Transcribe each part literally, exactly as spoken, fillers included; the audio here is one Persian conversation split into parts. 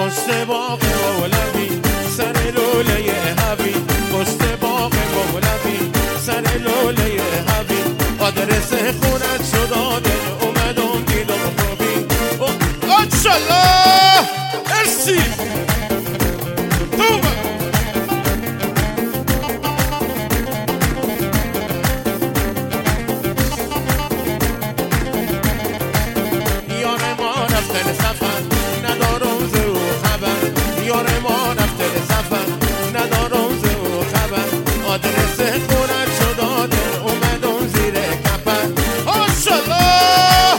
پشت باغ مولوی سر لوله هوی پشت باغ مولوی سر لوله هوی آدرس خونت شد داده اومدم دیدم خوبی انشالله ارسی توبه یار ما رفته سفر ندارم ز او خبر یار ما رفته سفر ندارم ز او خبر آدرس خونت شد داده اومدم زیر کفر ماشالله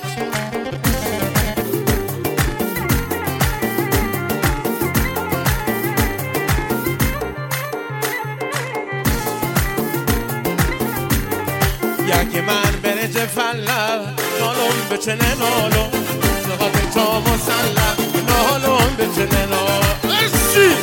یکی من برج فلق نالم بچنه نالم زغاب تا مسلق نالم بچنه نالم ارسی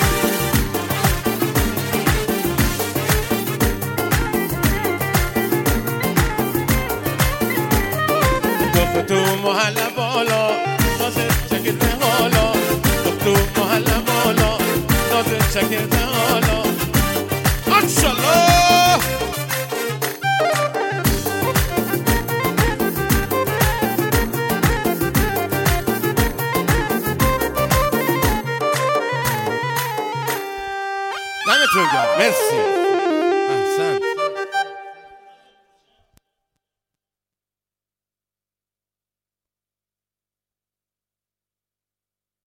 دخت تو محله بالا نازت چکرده حالا دخت تو محله بالا نازت چکرده حالا ماشالله دمتون گرم مرسی